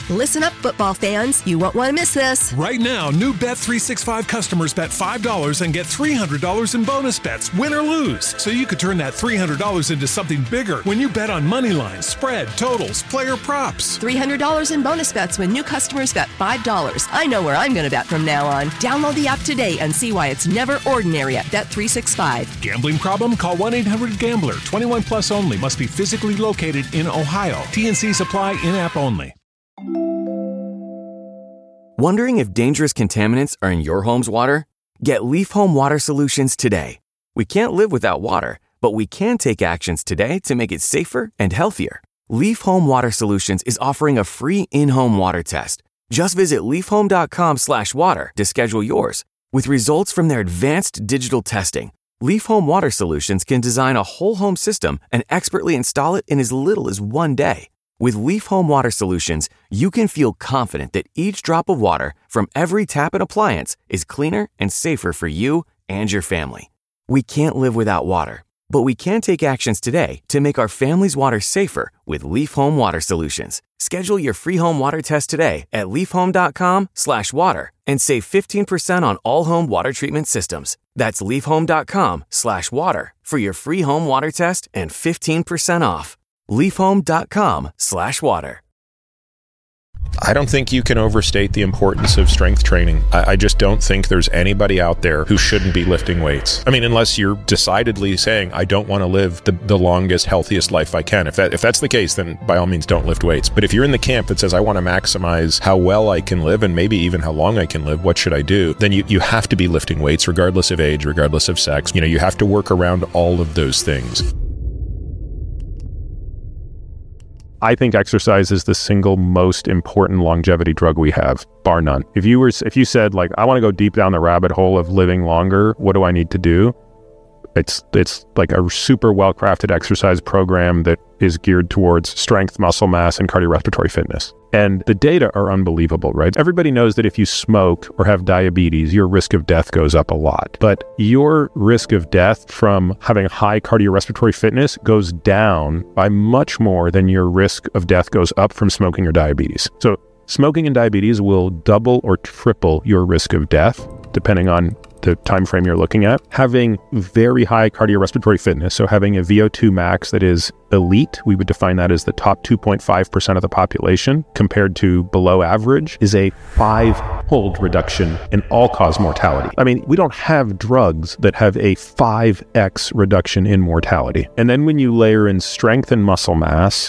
Listen up, football fans. You won't want to miss this. Right now, new Bet365 customers bet $5 and get $300 in bonus bets, win or lose. So you could turn that $300 into something bigger when you bet on money lines, spread, totals, player props. $300 in bonus bets when new customers bet $5. I know where I'm going to bet from now on. Download the app today and see why it's never ordinary at Bet365. Gambling problem? Call 1-800-GAMBLER. 21 plus only. Must be physically located in Ohio. T&Cs apply. In-app only. Wondering if dangerous contaminants are in your home's water? Get Leaf Home Water Solutions today. We can't live without water, but we can take actions today to make it safer and healthier. Leaf Home Water Solutions is offering a free in-home water test. Just visit leafhome.com/water to schedule yours. With results from their advanced digital testing, Leaf Home Water Solutions can design a whole home system and expertly install it in as little as 1 day. With Leaf Home Water Solutions, you can feel confident that each drop of water from every tap and appliance is cleaner and safer for you and your family. We can't live without water, but we can take actions today to make our family's water safer with Leaf Home Water Solutions. Schedule your free home water test today at leafhome.com/water and save 15% on all home water treatment systems. That's leafhome.com/water for your free home water test and 15% off. leafhome.com/water. I don't think you can overstate the importance of strength training. I just don't think there's anybody out there who shouldn't be lifting weights. I mean, unless you're decidedly saying, I don't want to live the longest, healthiest life I can. If that's the case, then by all means, don't lift weights. But if you're in the camp that says, I want to maximize how well I can live and maybe even how long I can live, what should I do? Then you have to be lifting weights regardless of age, regardless of sex. You have to work around all of those things. I think exercise is the single most important longevity drug we have, bar none. If you said, like, I want to go deep down the rabbit hole of living longer, what do I need to do? It's like a super well-crafted exercise program that is geared towards strength, muscle mass, and cardiorespiratory fitness. And the data are unbelievable, right? Everybody knows that if you smoke or have diabetes, your risk of death goes up a lot. But your risk of death from having high cardiorespiratory fitness goes down by much more than your risk of death goes up from smoking or diabetes. So smoking and diabetes will double or triple your risk of death, depending on the time frame you're looking at. Having very high cardiorespiratory fitness, so having a VO2 max that is elite, we would define that as the top 2.5% of the population, compared to below average, is a 5-fold reduction in all-cause mortality. I mean, we don't have drugs that have a 5x reduction in mortality. And then when you layer in strength and muscle mass,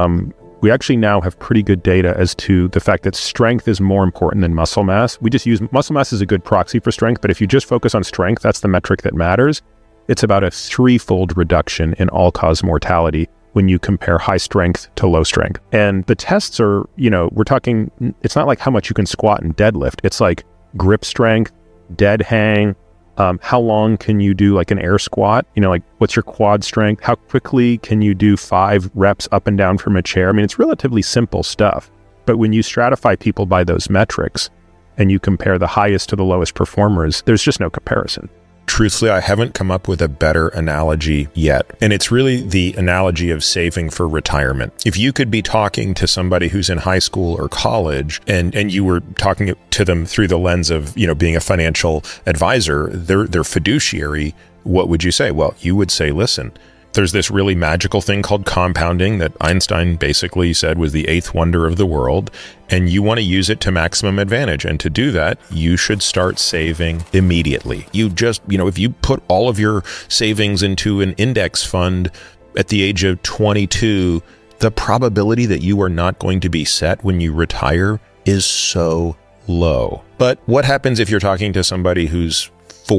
we actually now have pretty good data as to the fact that strength is more important than muscle mass. We just use muscle mass as a good proxy for strength, but if you just focus on strength, that's the metric that matters. It's about a 3-fold reduction in all-cause mortality when you compare high strength to low strength. And the tests are, we're talking, it's not like how much you can squat and deadlift. It's like grip strength, dead hang, how long can you do like an air squat? Like what's your quad strength? How quickly can you do 5 reps up and down from a chair? I mean, it's relatively simple stuff. But when you stratify people by those metrics and you compare the highest to the lowest performers, there's just no comparison. Truthfully, I haven't come up with a better analogy yet. And it's really the analogy of saving for retirement. If you could be talking to somebody who's in high school or college and you were talking to them through the lens of, being a financial advisor, their fiduciary, what would you say? Well, you would say, listen, there's this really magical thing called compounding that Einstein basically said was the 8th wonder of the world, and you want to use it to maximum advantage. And to do that, you should start saving immediately. You just, if you put all of your savings into an index fund at the age of 22, the probability that you are not going to be set when you retire is so low. But what happens if you're talking to somebody who's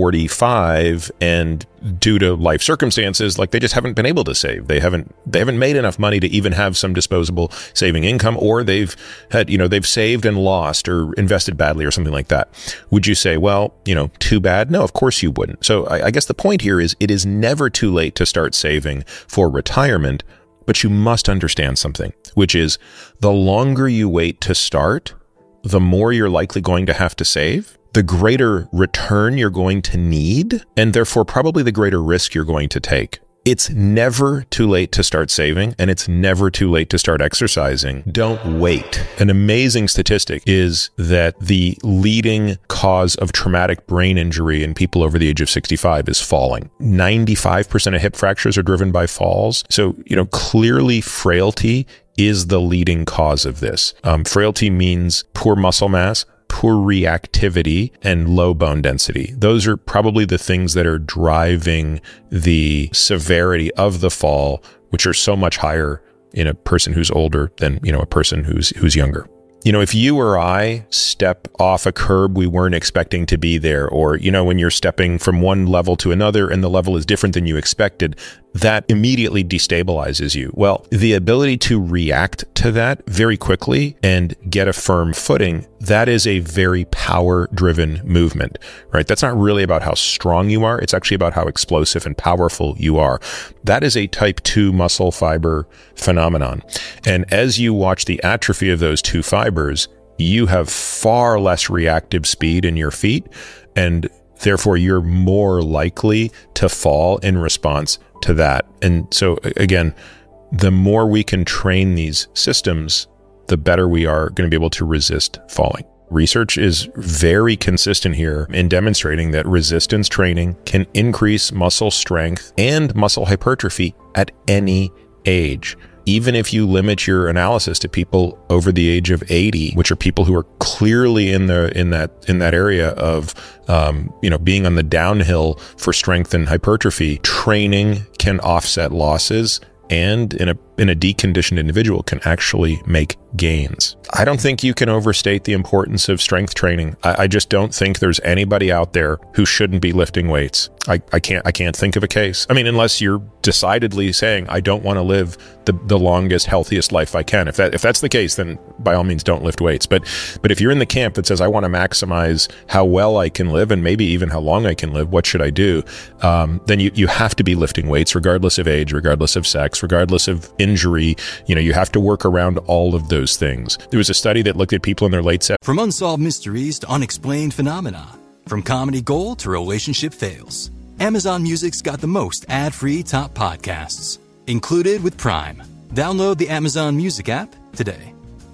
45 and due to life circumstances, like they just haven't been able to save. They haven't made enough money to even have some disposable saving income, or they've had, they've saved and lost or invested badly or something like that. Would you say, well, too bad? No, of course you wouldn't. So I guess the point here is it is never too late to start saving for retirement, but you must understand something, which is the longer you wait to start, the more you're likely going to have to save, the greater return you're going to need, and therefore probably the greater risk you're going to take. It's never too late to start saving, and it's never too late to start exercising. Don't wait. An amazing statistic is that the leading cause of traumatic brain injury in people over the age of 65 is falling. 95% of hip fractures are driven by falls. So, clearly frailty is the leading cause of this. Frailty means poor muscle mass, poor reactivity, and low bone density. Those are probably the things that are driving the severity of the fall, which are so much higher in a person who's older than, a person who's younger. If you or I step off a curb we weren't expecting to be there, or, when you're stepping from one level to another and the level is different than you expected, that immediately destabilizes you. Well, the ability to react to that very quickly and get a firm footing, that is a very power-driven movement, right? That's not really about how strong you are. It's actually about how explosive and powerful you are. That is a type 2 muscle fiber phenomenon. And as you watch the atrophy of those two fibers, you have far less reactive speed in your feet, and therefore you're more likely to fall in response to that. And so again, the more we can train these systems, the better we are going to be able to resist falling. Research is very consistent here in demonstrating that resistance training can increase muscle strength and muscle hypertrophy at any age. Even if you limit your analysis to people over the age of 80, which are people who are clearly in that area of being on the downhill for strength and hypertrophy, training can offset losses, and in a deconditioned individual can actually make gains. I don't think you can overstate the importance of strength training. I just don't think there's anybody out there who shouldn't be lifting weights. I can't think of a case. I mean, unless you're decidedly saying, I don't want to live the longest, healthiest life I can. If that's the case, then by all means don't lift weights. But if you're in the camp that says, I want to maximize how well I can live and maybe even how long I can live, what should I do? Then you have to be lifting weights regardless of age, regardless of sex, regardless of injury. You have to work around all of those things. There was a study that looked at people in their late 70s. From unsolved mysteries to unexplained phenomena, from comedy gold to relationship fails, Amazon Music's got the most ad-free top podcasts, included with Prime. Download the Amazon Music app today.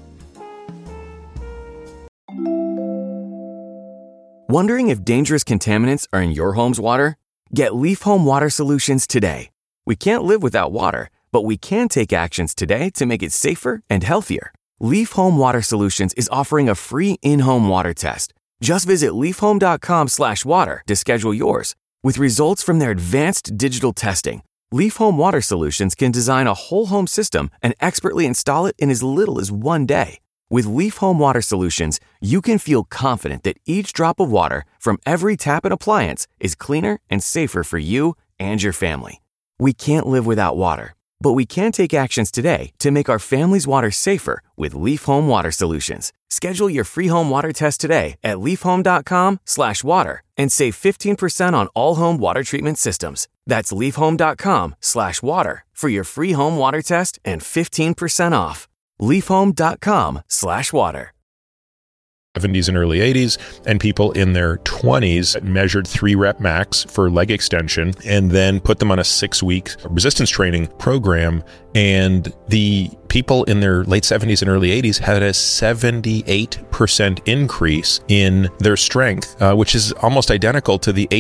Wondering if dangerous contaminants are in your home's water? Get Leaf Home Water Solutions today. We can't live without water, but we can take actions today to make it safer and healthier. Leaf Home Water Solutions is offering a free in-home water test. Just visit leafhome.com/water to schedule yours. With results from their advanced digital testing, Leaf Home Water Solutions can design a whole home system and expertly install it in as little as 1 day. With Leaf Home Water Solutions, you can feel confident that each drop of water from every tap and appliance is cleaner and safer for you and your family. We can't live without water, but we can take actions today to make our family's water safer with Leaf Home Water Solutions. Schedule your free home water test today at leafhome.com/water and save 15% on all home water treatment systems. That's leafhome.com/water for your free home water test and 15% off. leafhome.com/water. 70s and early 80s, and people in their 20s measured 3-rep max for leg extension and then put them on a 6-week resistance training program. And the people in their late 70s and early 80s had a 78% increase in their strength, which is almost identical to the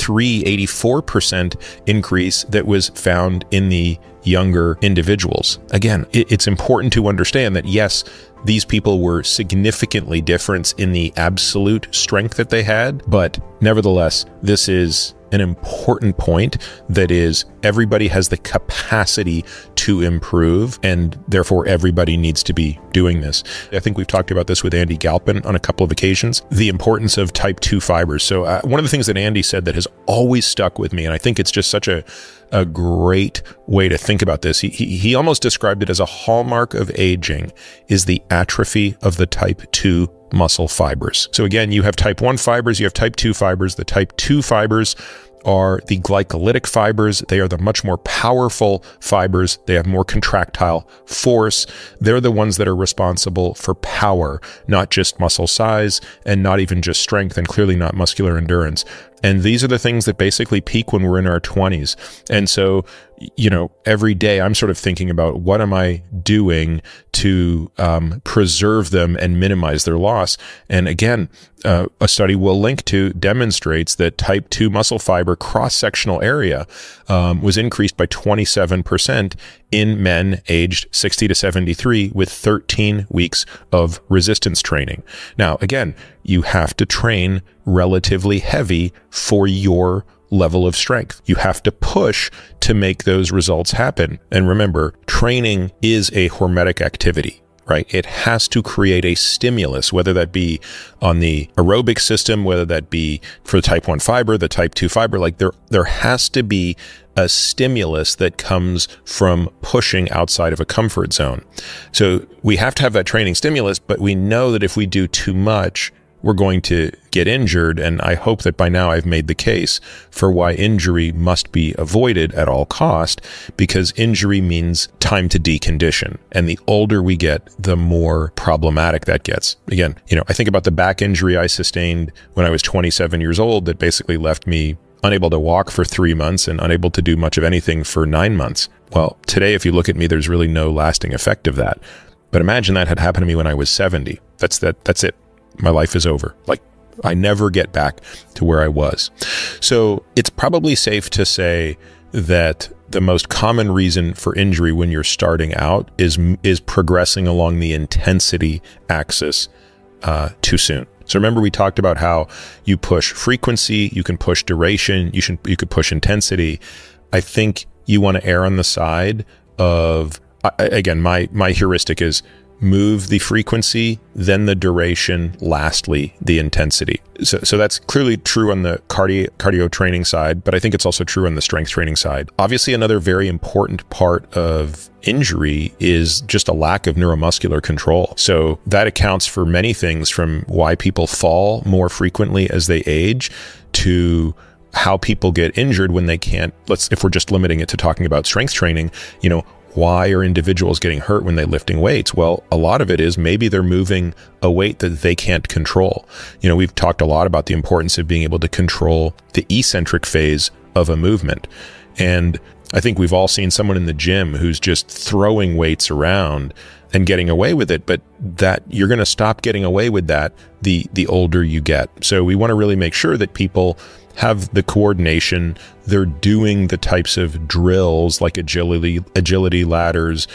84% increase that was found in the younger individuals. Again, it's important to understand that, yes, these people were significantly different in the absolute strength that they had, but nevertheless, this is an important point that is everybody has the capacity to improve, and therefore everybody needs to be doing this. I think we've talked about this with Andy Galpin on a couple of occasions, the importance of type 2 fibers. So one of the things that Andy said that has always stuck with me, and I think it's just such a great way to think about this. He almost described it as a hallmark of aging is the atrophy of the type 2 muscle fibers. So again, you have type 1 fibers, you have type 2 fibers. The type 2 fibers are the glycolytic fibers. They are the much more powerful fibers. They have more contractile force. They're the ones that are responsible for power, not just muscle size and not even just strength, and clearly not muscular endurance. And these are the things that basically peak when we're in our 20s. And so, every day I'm sort of thinking about what am I doing to preserve them and minimize their loss. And again, a study we'll link to demonstrates that type 2 muscle fiber cross-sectional area was increased by 27% in men aged 60 to 73 with 13 weeks of resistance training. Now, again, you have to train relatively heavy for your level of strength. You have to push to make those results happen. And remember, training is a hormetic activity, right? It has to create a stimulus, whether that be on the aerobic system, whether that be for the type 1 fiber, the type 2 fiber, like there has to be a stimulus that comes from pushing outside of a comfort zone. So we have to have that training stimulus, but we know that if we do too much, we're going to get injured. And I hope that by now I've made the case for why injury must be avoided at all cost, because injury means time to decondition. And the older we get, the more problematic that gets. Again, I think about the back injury I sustained when I was 27 years old that basically left me unable to walk for 3 months and unable to do much of anything for 9 months. Well, today, if you look at me, there's really no lasting effect of that. But imagine that had happened to me when I was 70. That's it. My life is over. Like, I never get back to where I was. So it's probably safe to say that the most common reason for injury when you're starting out is progressing along the intensity axis too soon. So remember, we talked about how you push frequency, you can push duration, you could push intensity. I think you want to err on the side of, again, my heuristic is move the frequency, then the duration, lastly, the intensity. So that's clearly true on the cardio training side, but I think it's also true on the strength training side. Obviously, another very important part of injury is just a lack of neuromuscular control. So that accounts for many things, from why people fall more frequently as they age to how people get injured when they can't, if we're just limiting it to talking about strength training, why are individuals getting hurt when they're lifting weights? Well, a lot of it is maybe they're moving a weight that they can't control. We've talked a lot about the importance of being able to control the eccentric phase of a movement. And I think we've all seen someone in the gym who's just throwing weights around and getting away with it, but that you're going to stop getting away with that the older you get. So we want to really make sure that people have the coordination. They're doing the types of drills like agility ladders,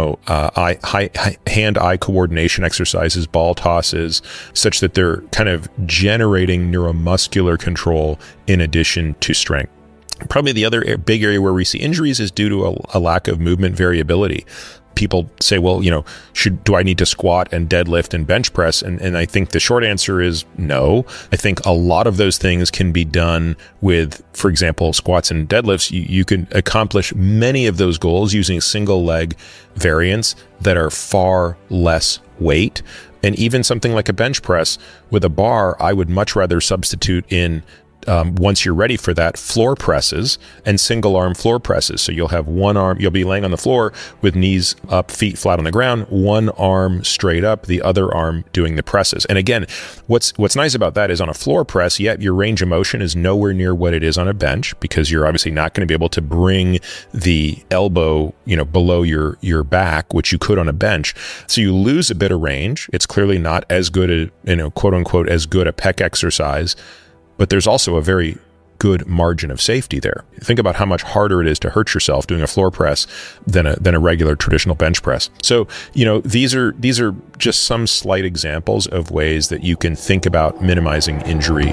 hand-eye coordination exercises, ball tosses, such that they're kind of generating neuromuscular control in addition to strength. Probably the other big area where we see injuries is due to a lack of movement variability. People say, well, do I need to squat and deadlift and bench press? And I think the short answer is no. I think a lot of those things can be done with, for example, squats and deadlifts. You can accomplish many of those goals using single leg variants that are far less weight. And even something like a bench press with a bar, I would much rather substitute in, once you're ready for that, floor presses and single arm floor presses. So you'll have one arm, you'll be laying on the floor with knees up, feet flat on the ground, one arm straight up, the other arm doing the presses. And again, what's nice about that is on a floor press, yet your range of motion is nowhere near what it is on a bench, because you're obviously not going to be able to bring the elbow, below your back, which you could on a bench. So you lose a bit of range. It's clearly not as good a, quote unquote, as good a pec exercise, but there's also a very good margin of safety there. Think about how much harder it is to hurt yourself doing a floor press than a regular traditional bench press. So, these are just some slight examples of ways that you can think about minimizing injury.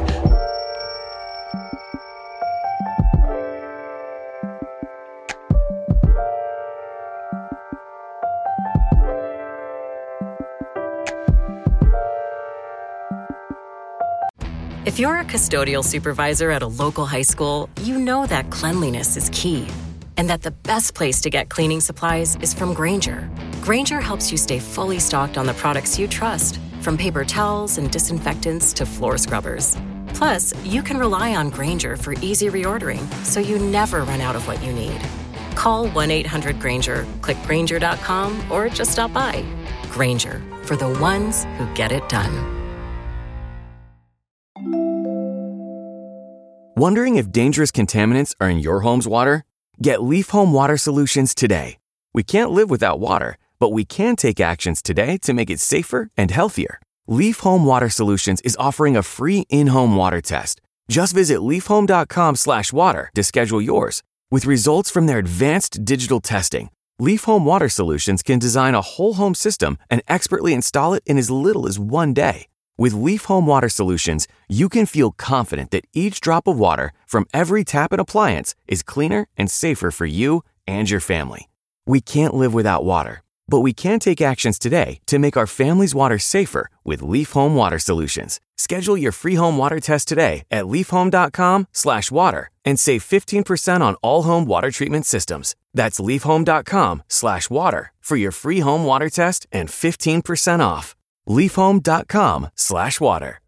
If you're a custodial supervisor at a local high school, you know that cleanliness is key, and that the best place to get cleaning supplies is from Grainger. Grainger helps you stay fully stocked on the products you trust, from paper towels and disinfectants to floor scrubbers. Plus, you can rely on Grainger for easy reordering, so you never run out of what you need. Call 1-800-GRAINGER, click Grainger.com, or just stop by. Grainger, for the ones who get it done. Wondering if dangerous contaminants are in your home's water? Get Leaf Home Water Solutions today. We can't live without water, but we can take actions today to make it safer and healthier. Leaf Home Water Solutions is offering a free in-home water test. Just visit leafhome.com/water to schedule yours. With results from their advanced digital testing, Leaf Home Water Solutions can design a whole home system and expertly install it in as little as 1 day. With Leaf Home Water Solutions, you can feel confident that each drop of water from every tap and appliance is cleaner and safer for you and your family. We can't live without water, but we can take actions today to make our family's water safer with Leaf Home Water Solutions. Schedule your free home water test today at leafhome.com/water and save 15% on all home water treatment systems. That's leafhome.com/water for your free home water test and 15% off. leafhome.com/water.